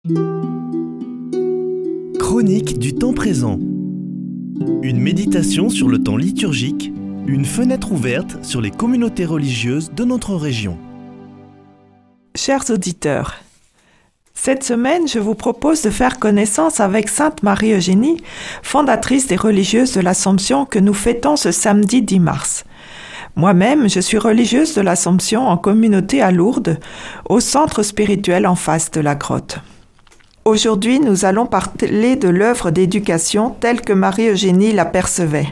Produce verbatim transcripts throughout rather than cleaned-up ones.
Chronique du temps présent. Une méditation sur le temps liturgique, une fenêtre ouverte sur les communautés religieuses de notre région. Chers auditeurs, cette semaine, je vous propose de faire connaissance avec Sainte Marie-Eugénie, fondatrice des religieuses de l'Assomption que nous fêtons ce samedi dix mars. Moi-même, je suis religieuse de l'Assomption en communauté à Lourdes, au centre spirituel en face de la grotte. Aujourd'hui, nous allons parler de l'œuvre d'éducation telle que Marie-Eugénie l'apercevait.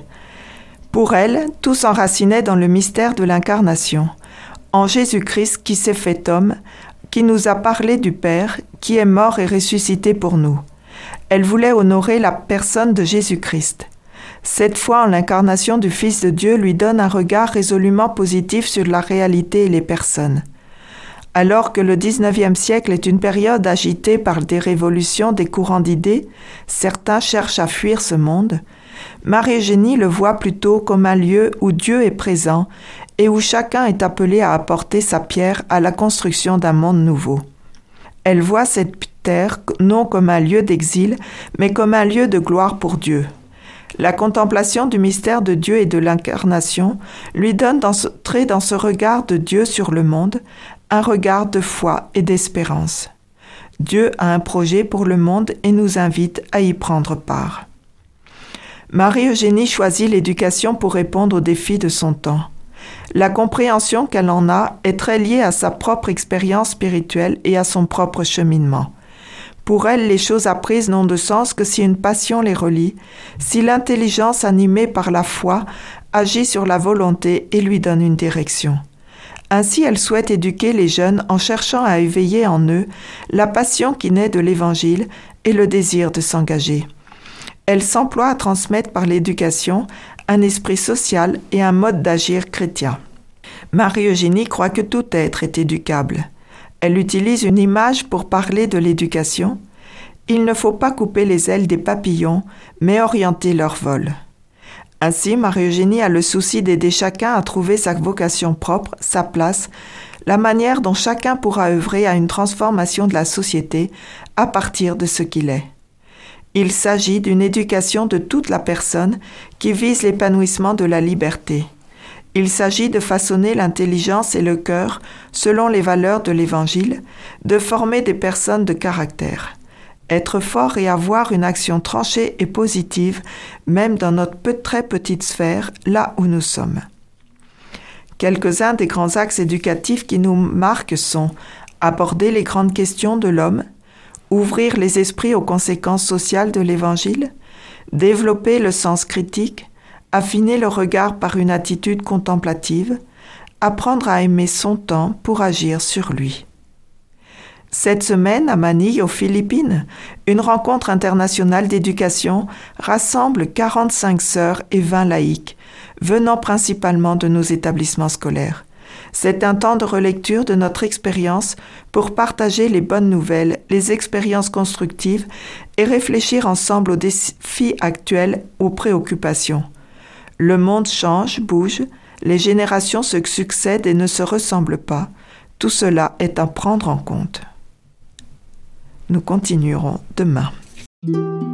Pour elle, tout s'enracinait dans le mystère de l'incarnation, en Jésus-Christ qui s'est fait homme, qui nous a parlé du Père, qui est mort et ressuscité pour nous. Elle voulait honorer la personne de Jésus-Christ. Cette foi en l'incarnation du Fils de Dieu lui donne un regard résolument positif sur la réalité et les personnes. Alors que le dix-neuvième siècle est une période agitée par des révolutions des courants d'idées, certains cherchent à fuir ce monde, Marie-Eugénie le voit plutôt comme un lieu où Dieu est présent et où chacun est appelé à apporter sa pierre à la construction d'un monde nouveau. Elle voit cette terre non comme un lieu d'exil, mais comme un lieu de gloire pour Dieu. La contemplation du mystère de Dieu et de l'incarnation lui donne d'entrer dans ce regard de Dieu sur le monde, un regard de foi et d'espérance. Dieu a un projet pour le monde et nous invite à y prendre part. Marie-Eugénie choisit l'éducation pour répondre aux défis de son temps. La compréhension qu'elle en a est très liée à sa propre expérience spirituelle et à son propre cheminement. Pour elle, les choses apprises n'ont de sens que si une passion les relie, si l'intelligence animée par la foi agit sur la volonté et lui donne une direction. Ainsi, elle souhaite éduquer les jeunes en cherchant à éveiller en eux la passion qui naît de l'Évangile et le désir de s'engager. Elle s'emploie à transmettre par l'éducation un esprit social et un mode d'agir chrétien. Marie-Eugénie croit que tout être est éducable. Elle utilise une image pour parler de l'éducation. Il ne faut pas couper les ailes des papillons, mais orienter leur vol. Ainsi, Marie-Eugénie a le souci d'aider chacun à trouver sa vocation propre, sa place, la manière dont chacun pourra œuvrer à une transformation de la société à partir de ce qu'il est. Il s'agit d'une éducation de toute la personne qui vise l'épanouissement de la liberté. Il s'agit de façonner l'intelligence et le cœur selon les valeurs de l'Évangile, de former des personnes de caractère. Être fort et avoir une action tranchée et positive, même dans notre peu, très petite sphère, là où nous sommes. Quelques-uns des grands axes éducatifs qui nous marquent sont aborder les grandes questions de l'homme, ouvrir les esprits aux conséquences sociales de l'Évangile, développer le sens critique, affiner le regard par une attitude contemplative, apprendre à aimer son temps pour agir sur lui. Cette semaine, à Manille, aux Philippines, une rencontre internationale d'éducation rassemble quarante-cinq sœurs et vingt laïcs, venant principalement de nos établissements scolaires. C'est un temps de relecture de notre expérience pour partager les bonnes nouvelles, les expériences constructives et réfléchir ensemble aux défis actuels, aux préoccupations. Le monde change, bouge, les générations se succèdent et ne se ressemblent pas. Tout cela est à prendre en compte. Nous continuerons demain.